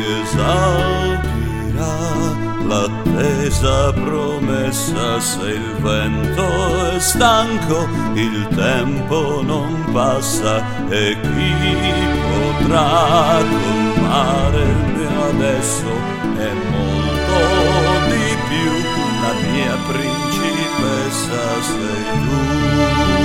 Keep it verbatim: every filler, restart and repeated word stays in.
esaudirà l'attesa promessa. Se il vento è stanco, il tempo non passa, e chi potrà colmare il mio adesso è molto di più. La mia principessa sei tu.